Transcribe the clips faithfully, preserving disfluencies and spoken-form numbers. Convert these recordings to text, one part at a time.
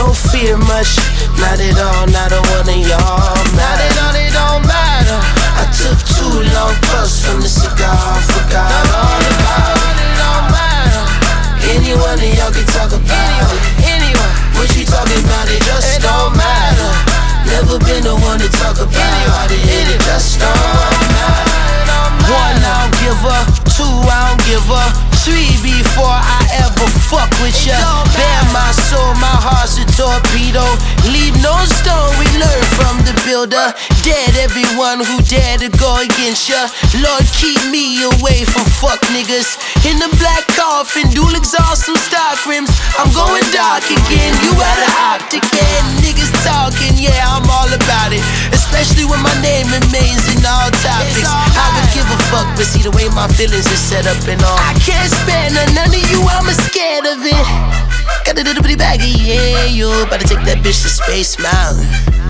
don't fear much, not at all, not a one of y'all. Not at all, it don't matter. I took too long puffs from the cigar, forgot all about it. It don't matter. Any one of y'all can talk about it. Anyone, what you talking about? It just don't matter. Never been the one to talk about it. It just don't matter. One, I don't give up. Two, I don't give up. Three, before I ever fuck with ya. Bare my soul, my heart's a torpedo. Leave no stone, we learn from the builder. Dead everyone who dare to go against ya. Lord, keep me away from fuck niggas. In the black coffin, dual exhaust, some stock rims. I'm going dark again, you out of optic again. Niggas talking, yeah, I'm all about it. Especially when my name remains in all topics. I would give a fuck, but see the way my feelings is set up and all. I can't spare none of you, I'm scared of it. Got a little bitty baggy, yeah, you better take that bitch to Space Mountain.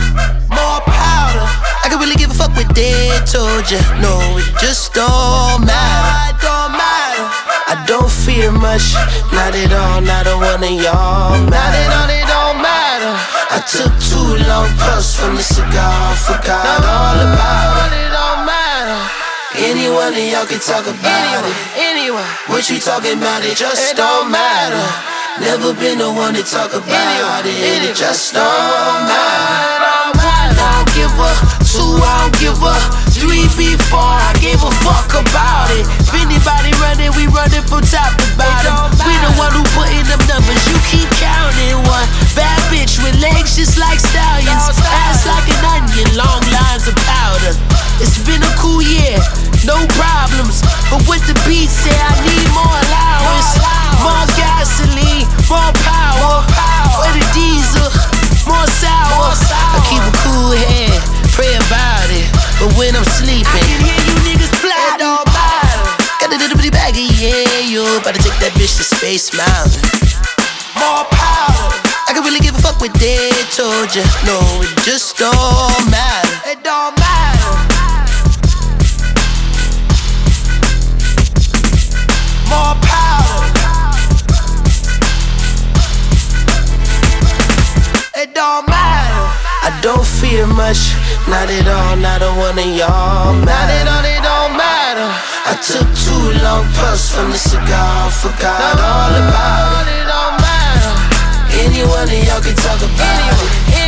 More powder, I can really give a fuck what they told ya. No, it just don't matter. It don't matter. I don't fear much, not at all, not a one of y'all. Not at all, it don't matter. I took too long puffs from the cigar, forgot all about it. It don't matter. Any one of y'all can talk about it. Anyone, what you talking about? It just don't matter. Never been the one to talk about it. It just don't matter. One, I don't give up. Two, I don't give up. Three, before I gave a fuck about it. If anybody running, we running from top to bottom. We the one who put in them numbers. You keep counting. One bad bitch with legs just like stallions, ass like an onion, long lines of powder. It's been a cool year, no problems. But with the beat say I need more allowance, more gasoline, more power. For the diesel, more sour. I keep a cool head, pray about it. But when I'm sleeping, I can hear you niggas plotting. It don't matter. Got a little bitty baggy, yeah, you better take that bitch to Space Mountain. More powder. I can really give a fuck what they told ya. No, it just don't matter. It don't matter. More powder. It don't matter. I don't fear much, not at all, not a one of y'all. Not at all, it don't matter. I took too long puffs from the cigar, forgot all about it. It don't matter. Any one of y'all can talk about it.